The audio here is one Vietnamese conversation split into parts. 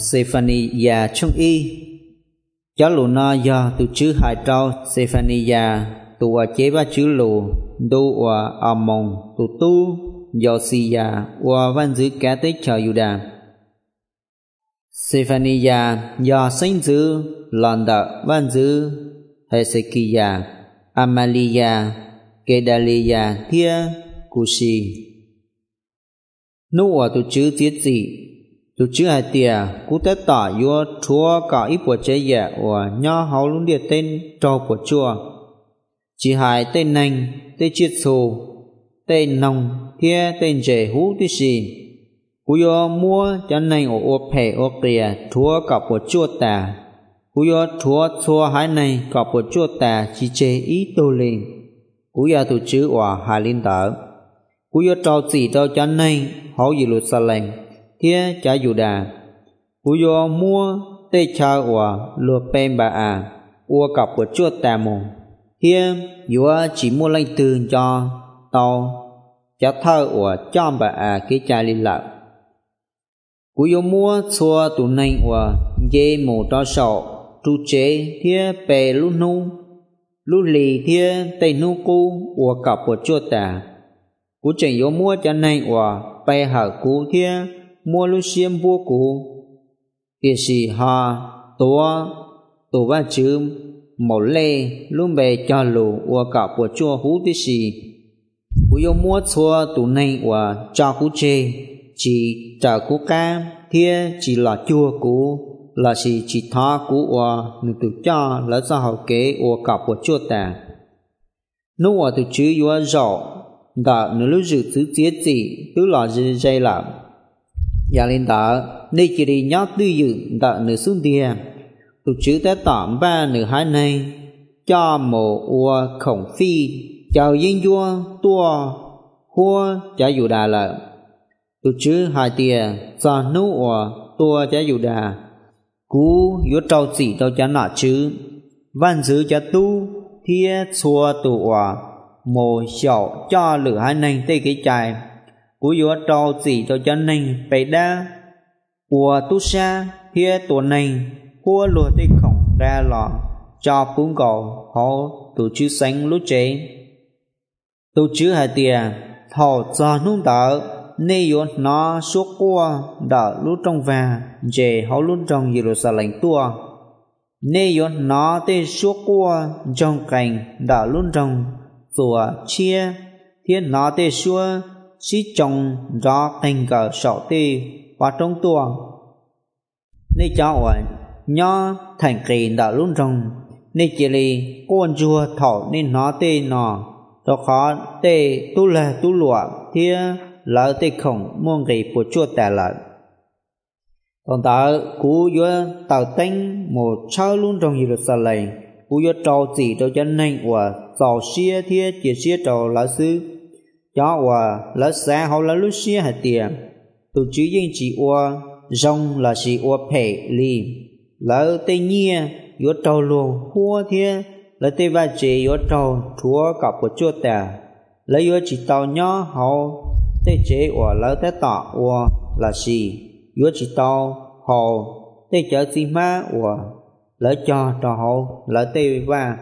Sephania trong y cho lù no do tu chữ hai trâu Sephania tu chế ba chữ lù tu Amon tu Josia văn chữ cá tế cho Juda. Sephania do sinh chữ lần đợt văn chữ Hezekiah Amalia Gedalia Thia Cushi. Nô tu chữ tiết gì tu chữ hai tia cú tế tỏ vô chúa cả ít bộ chế dạ nhỏ hậu luôn địa tên cho bộ chùa chỉ hai tên nành tên chiết xù tên nông thia tên dễ hú tí xì cú vô mua cho nành ở phê ở kia chúa cả bộ chùa ta cú vô chúa xua hai này cả bộ chùa ta chỉ chế ý tô lên cú vô tu chữ hai linh tở cú vô trao chỉ cho cho nành hậu Jerusalem thia cha Juda cú vô mua tê cha lùa pen bà cặp của chúa tà mù thia vừa chỉ mua lanh từ cho tàu cha thơ cho bà cái cha liên lạc cú vô mua xua tụ nành dê mù cho sọ tru chế thia bè lú nu lú lì thia tây nu cu cặp của chúa tà cú chẳng vô mua cho nành bè hở cú thia mua lu xiêm vua cũ kia sĩ ha tổ ba chữ mẫu lê luôn bề cho lù cả của chùa hú tí sĩ cú yêu mua chùa tụ này cho cú chê chỉ trả cú ca thia chỉ là chùa cũ là chỉ tha cú nữ tự cho là sao hậu kế cả của chùa ta nếu từ chữ yêu rõ đã nữ lưu dự thứ tiết gì tức là dây làm gia linh tở nên chỉ đi nhót tư dự tở nửa xuống địa tu chữ tế tạm ba nửa hai này cho mồ khổng phi chào yên vua tua hua trả dù đà lợi tu chữ hai tia cho nú tua trả dù đà cú yếu trâu chỉ tao trả nọ chứ văn chữ trả tu thia xua tu mồ xảo cho lửa hai này tê cái chài cú yếu trâu chỉ cho chân này bày đa tu sa thia tổ này hua lùa tê khổng ra lọ cho cuốn cầu họ tổ chữ sánh lú chế tổ chữ hai tia thọ cho nung đỡ nê yếu nó suốt qua đỡ lú trong và dễ họ lú trong Jerusalem tua nê yếu nó tê suốt qua trong cảnh đỡ lú trong rùa chia thiên nó tê xua sĩ chồng rõ thành cờ sọ tê và trong tua nên cho nhỏ thành kỳ đã luôn trong nên chỉ lì con chùa thọ nên nó tê nọ đó khó tê tu là tu lụa thia lỡ tê khổng muôn kỳ của chùa tà lợi còn ta cú vô tàu tánh một sao luôn trong Jerusalem cú vô trâu chỉ cho chân này của giàu xia thia chỉ xia trâu lỡ xứ cho lỡ xa họ lỡ lúc xia hạt tiền tụ chữ danh chỉ rong là chỉ phê li lỡ tây nhia vô trâu luôn hua thia lỡ tây ba chế vô trâu chúa cặp của chúa ta lỡ vô chỉ tàu nhỏ họ tây chế lỡ tây tọ là gì vô chỉ tàu họ tây chở gì má lỡ cho họ lỡ tây ba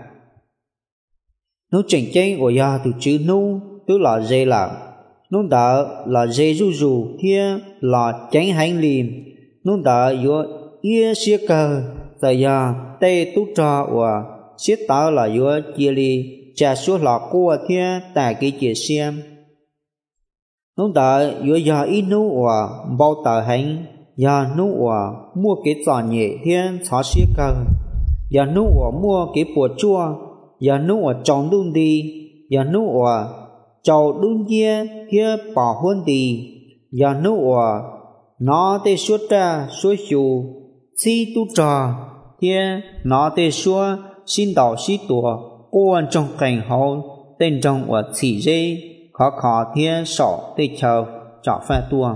nó chỉnh chén do tụ chữ nu tức là dê là nó đỡ là dê ru thia là tránh hành liềm nó đỡ vô ia xia cờ tại giờ tê tú trò xia tao là vô chia li trà số lọ cua thia tại cái chia xem nó đỡ vô giờ ít nú bao tờ hành giờ nú mua cái giò nhẹ thia xóa xia cờ giờ nú mua cái bùa chua giờ nú trồng đun đi giờ nú chầu đun kia thia bỏ huân đi giờ nú nó tê suốt ra suốt chù si tu trò thia nó tê suốt xin đào xí tùa cô ăn trong cảnh hậu tên trong chỉ dây khó thia sọ tê chờ chọ pha tua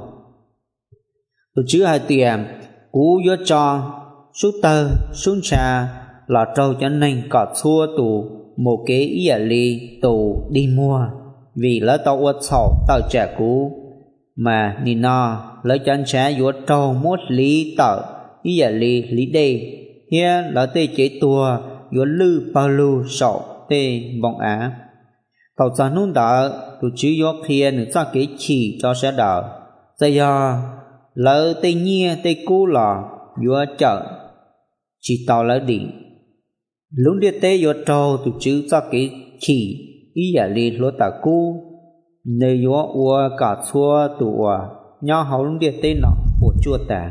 từ chữ hai tiền cú vô cho số tơ xuống trà là trâu cho nên cả xua tù một cái ý li tù đi mua vì lỡ tao uất sầu tao trả cú mà ni no lỡ chân trả vô trâu mốt lý tờ ý giờ lý đây here là tê chế tua yếu lư bao lưu sọ tê vọng á tàu ra nôn đỡ tụ chứ yếu kia nữa ra cái chỉ cho sẽ đỡ giờ giờ lỡ tê nhia tê cú lò yếu chợ chỉ tàu lỡ đỉnh lúc đi tê yếu trâu tụ chứ ra cái chỉ ý giờ lý lúa tả cú nơi yếu ua cả xua tụ nhau hậu lúc đi tê nọ của chua tả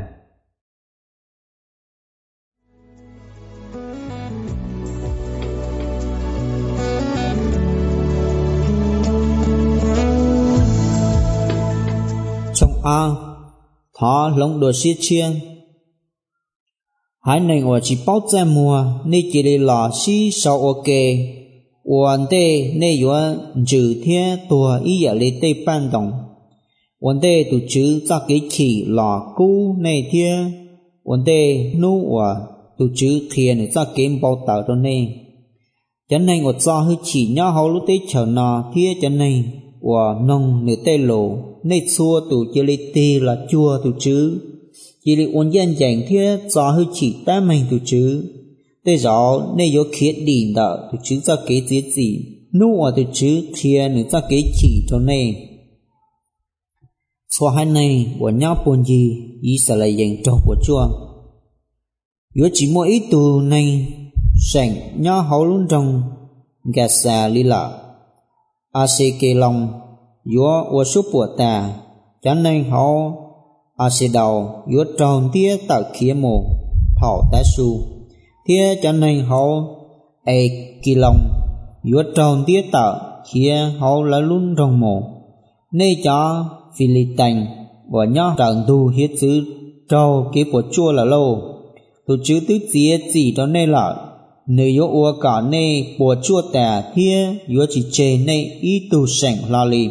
trong thọ lông đồ xiết chiên hai này của chỉ bao giờ mùa nên chỉ để lò xí sau ok vấn đề nên yếu trừ thế tua ý giả lấy tây ban đồng vấn đề tụ chứ ra cái chỉ lò cũ này thế vấn đề nu tụ chứ thiền ra cái bao tàu đó này cho nên của do hơi chỉ nhau hậu lúc tây chờ nọ thế cho nên của nông nửa tây lộ nên xua tụ chỉ lấy tì là chua tụ chứ chỉ lấy ôn dân dành thế do hơi chỉ ta mình tụ chứ tây rõ nên yếu khiết đỉnh đỡ tụ chứ ra cái gì nu tụ chứ thiền ra cái chỉ cho nên số hai này của nhau buồn gì ý sẽ là dành cho của chua yếu chỉ mỗi ít tù này sảnh nhau hậu luôn trong gạt xà lý lạ a xê kê lòng yếu của số của ta cho nên hậu a xê đầu yếu tròn tía tạo khía mồ thảo tá su tía cho nên hậu ê kê lòng yếu tròn tía tạo khía hậu là luôn trong mồ nên cho Philippines và nhau trận tu hiết chữ trâu cái của chua là lâu tu chữ tứ chia chỉ đó nên là nếu yếu ua cả này của chua tả thia yếu chỉ chê này ý tu sảnh la li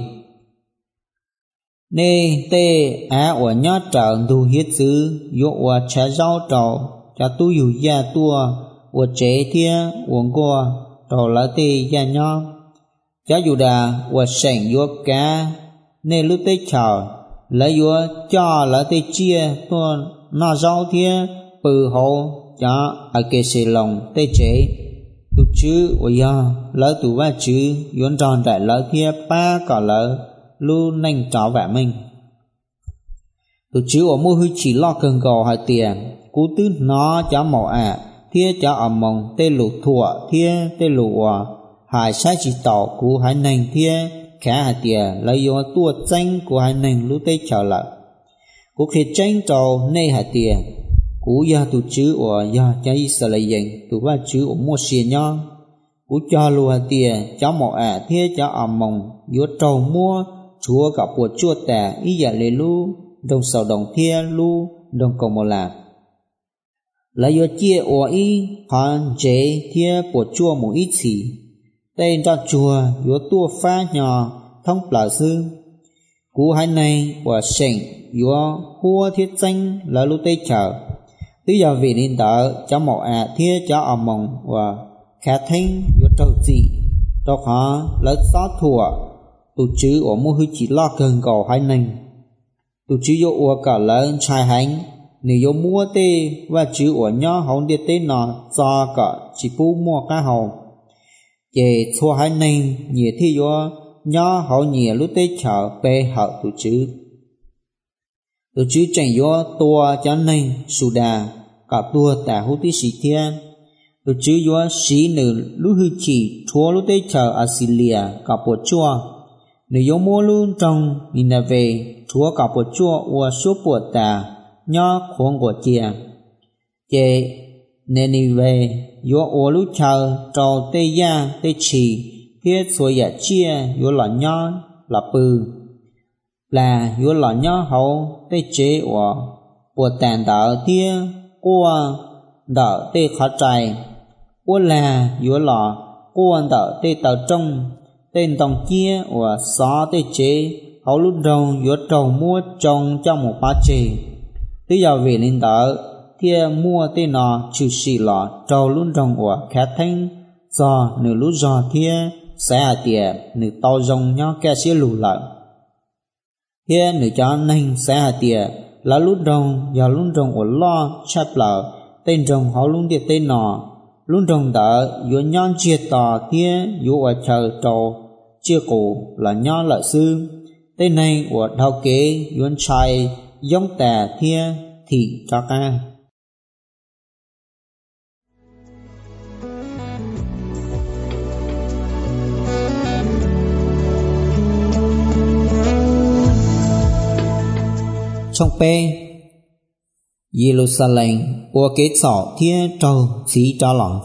nên tê á của nhau trận tu hiết chữ yếu ua trái rau trâu cho tu yếu gia tua ua chế thia uống qua trâu lá tê gia nhau cho dù đà ua sảnh yếu cá nên lúc tết chờ lấy yếu cho lấy tết chia tôi nó rau thia bự hộ cho ở cái xe lòng tết chế tụ chứ ôi ya lấy tụ ba chứ yến tròn đại lấy thia ba cả lấy lu nành trò vẽ mình tụ chứ ở mua hư chỉ lo cần gò hai tiền cú tứ nó cho màu thia cho ở mông tê lụ thua thia tê lụ hai sai chỉ tàu cú hai nành thia khá hạt tiền lấy yếu tua tranh của hai nền lúc tây trở lại cuộc khi tranh trầu nê hạt tiền cú ya tụ chứ ở ya cho Israel dành tụ ba chứ ở mua xìa nhau cú cho lùa hạt tiền cháu mỏ thế cháu ẩm mông yếu trầu mua chúa gặp của chua tà ý giả lê lu đồng sầu đồng thia lu đồng cầu một lạc lấy yếu chia ở ý hoàn chế thia của chua một ít chỉ tên cho chùa yếu tua phá nhỏ thông là sư cú hai này của sảnh yếu hua thiết danh là lúc tây chờ từ giờ vì nên đỡ cho một thiết cho ẩm mộng và khá thanh yếu trâu gì đó họ lấy xót thua tụ chứ ở mô hư chỉ lo cần cầu hai này tụ chứ yếu ua cả lớn trai hành nếu yếu mua tê và chứ ở nhỏ hông đi tê nọ do cả chỉ phú mua cá hầu về thua hai này nhỉ thì yếu nhỏ hậu nhỉ lúc tê chở bê hậu tụ chứ chẳng yếu tua cho nên sù đà cả tua tả hữu tí sĩ thiên tụ chứ yếu sĩ nữ lúc hư chỉ thua lúc tê chở Assyria cả bộ chua nếu yếu mua luôn trong Nineveh thua cả bộ chua ua số bộ tả nhỏ khuôn của chìa chê Nineveh yếu ua lúc chờ trò tê gia tê trì thiết xuôi giả chia yếu lọ nhỏ là bư là yếu lọ nhỏ hậu tê chế của tàn đỡ tia của đỡ tê khó trải của là yếu lọ của đỡ tê tờ trong tên tổng chia của xó tê chế hậu lúc đầu yếu trầu mua trồng trong một bá chế từ giờ về nên đỡ thia mua tê nọ trừ xì lọ trầu lúc đầu của khá thanh do nửa lúc do thia sẽ hạt tiền nửa to rồng nhau kẻ xế lù lại thia nửa cho nên sẽ hạt tiền là lúc đồng giờ lúc đồng ở lo chép lợ tên đồng họ luôn địa tên nọ lúc đồng đỡ yếu nhon chia tỏ kia yếu ở chờ trầu chia cổ là nhon lợi sư tên này của đào kế yếu trai giống tà kia thì cho ca trong pe Jerusalem của cái sọ thiên trâu xí cho lòng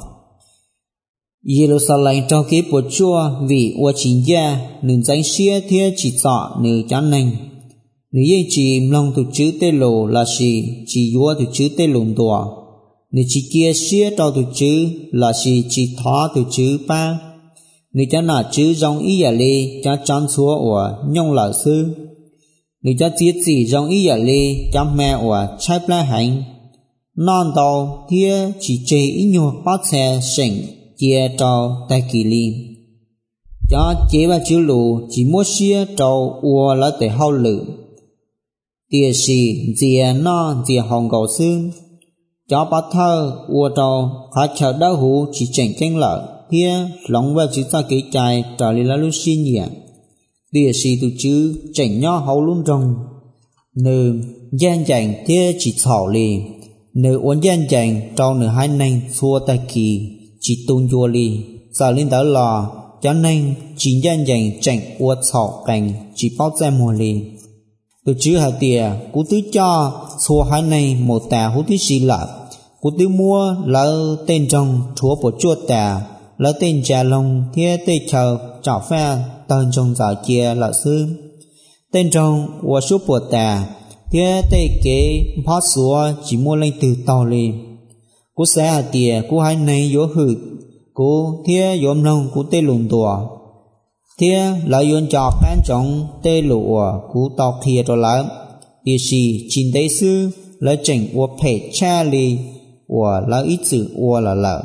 Jerusalem trong cái bộ chua vì của chính gia nên danh xia thiên chỉ sọ nữ chán nành nữ yên chỉ lòng từ chữ tê lồ là gì chỉ vua từ chữ tê lùn đùa nữ chỉ kia xia trâu từ chữ là gì chỉ thó từ chữ ba nữ chán là chữ dòng ý giả lê chán chán xua của nhông là sư người cha tiết gì trong ý giả lê chăm mẹ của trái plá hành non tàu thia chỉ chế ý nhua bát xe sỉnh chia trâu tay kỳ li cho chế ba chữ lù chỉ mua xia trâu ua lá để hao lử tia xì dìa non dìa hồng cầu xương cho bát thơ ua trâu khá chờ đau hú chỉ chỉnh canh lợ thia lòng và chữ ta kỹ chài trở lý lá lưu xin nhỉ địa sĩ từ chữ chảnh nho hậu luôn rồng nơ gian chảnh thế chỉ thảo lì nơ uốn gian chảnh trao nơ hai nành xua tay kỳ chỉ tôn vua lì giờ lên đó lò cho nên chỉ gian chảnh uốn thảo cảnh chỉ bao ra mùa lì từ chữ hai tìa cú tứ cho xua hai này một tà hú tí xì lạ cú tứ mua là tên trong chúa bộ chua tà là tên trà lông thế tê chờ chảo pha tên trong giáo chia là sư tên trong của số bộ tà thế tê kế phát xua chỉ mua lên từ tàu lì cú xe hà tìa cú hai này yếu hử cú thế yếu nông cú tê lùn đùa thế là yếu chọc bán trong tê lụa cú tàu kia cho lắm địa sĩ chín tế sư là chỉnh của phê cha lì của là ít chữ của là lợ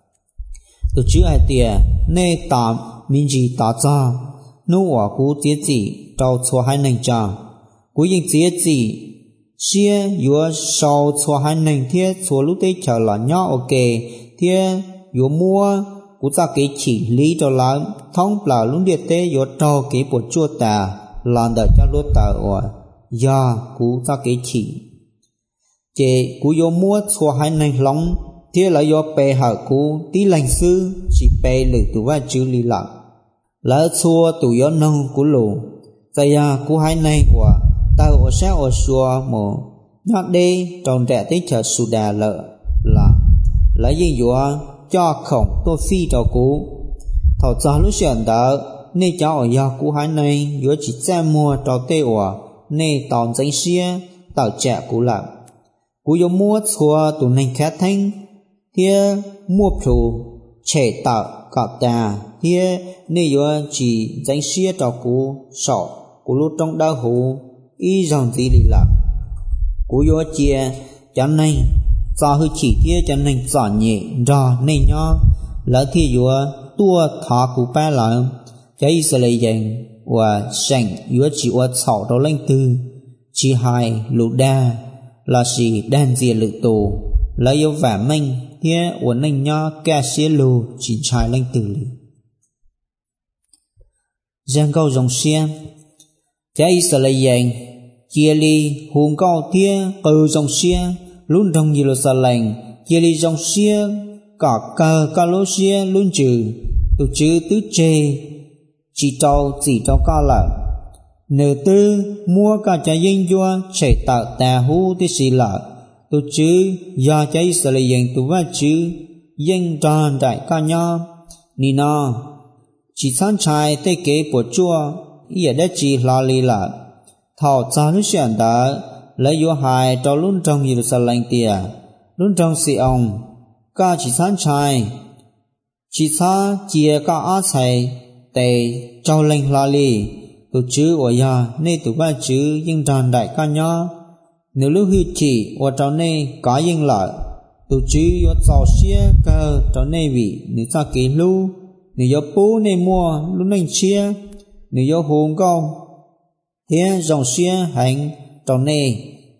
từ chữ hai tìa nê tạm mình chỉ tỏ cho nô ở cú tiết gì trâu chua hai nành cho cú yên tiết gì xia yếu sau chua hai nành thiết chua lúc đấy chờ là nhỏ ok thiết yếu mua cú ta cái chỉ lý cho lắm thông là lúc địa tế yếu trâu cái bộ chua tà làm đợi cho lúc tà ở do cú ta cái chỉ chế cú yếu mua chua hai nành lóng thế là do bè hở cú tí lành sư chỉ bè lử tù va chữ lý lặng lỡ xua tù yếu nông cú lù tại cú hai này của tao ở xe ở xua mồ nhọt đi tròn trẻ tích chờ sù đà lợ là lấy gì dùa cho khổng tôi phi cho cú thảo cho lúc xuyên đỡ nên cháu ở do cú hai này yếu chỉ ra mua cho tê ủa nên tòn danh xia tao trẻ cú lặng cú yếu mua xua tù nành khá thanh thế mua phù trẻ tạo cọp tà thế nên yếu chỉ danh xia cho cú sọ cú lúc trong đau hú y dòng gì lì lạc cú yếu chia cho nên do hư chỉ thế cho nên giỏ nhẹ do nên nhó lỡ thì yếu tua thọ cú ba lợi cho ý sẽ lấy dành và sành yếu chỉ yếu sọ đó lên tư chỉ hai lũ đa là gì đàn dìa lự tù lấy yếu vả minh thế của nên nhó ca xế lù chỉ trái lên từ lì giang câu dòng xe cho ý sẽ lấy dành chia ly hùng câu thế từ dòng xe luôn trong Jerusalem chia ly dòng xe cả cờ cả lô xe luôn trừ từ chữ tứ chê chỉ trâu ca lợi nửa tư mua cả trái dân vua chạy tạo tà hú tí xì lợi từ chữ do trái sẽ lấy dân từ vài chữ dân tròn đại ca nho nì no chỉ sáng trái tê kế bộ chua ý ở đất chỉ lo lì lợi thảo cho lúc xuyên đó lấy vô hài cho luôn trong Jerusalem tìa luôn trong sĩ ông ca chỉ sáng trái chỉ xa chia ca á thầy tề cho lên lo lì từ chữ của ya nên từ ba chữ dân tròn đại ca nho nếu lúc hư chỉ của cháu này có dân lợi từ chữ do cháu xia cơ cháu này vì nếu ta kỹ lưu nếu do bố này mua lúc này chia nếu do hồn câu thế dòng xia hành cháu này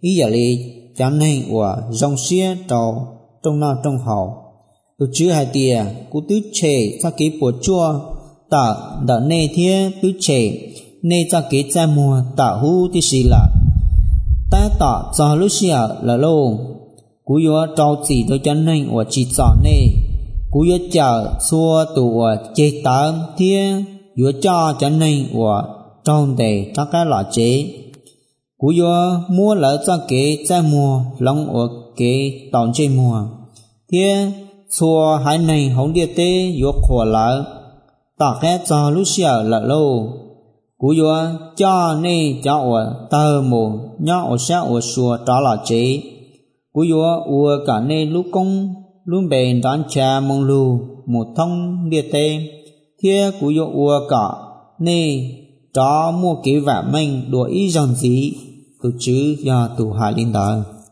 ý giờ li cho nên của dòng xía trâu trong nào trong hậu tu chứ hai tia cú tứ chè cho cái bộ chua tạ đã nê thía tứ chè nê cho cái cha mùa tạ hu tí xì là ta tạ cho lúc xìa là lô cú yếu trâu chỉ tôi cho nên của chỉ cho nê cú yếu chờ xua tụ chế tám thía yếu cho nên của trong để cho cái lọ chế cú yếu mua lỡ cho cái cha mùa lòng ở cái tàu chơi mùa thía xua hai này không địa tế yếu khổ lỡ tạ cái cho lúc xìa là lô cú yếu cho nê cho ở tờ mù nhỏ ở xa ở xua trả lọ chế cú yếu ua cả nê lúc công luôn bền đón cha mong lưu một thông địa tế thía cú yếu ua cả nê cho mua cái vả mình đùa ý dòng gì tu chứ do tu hạ linh đời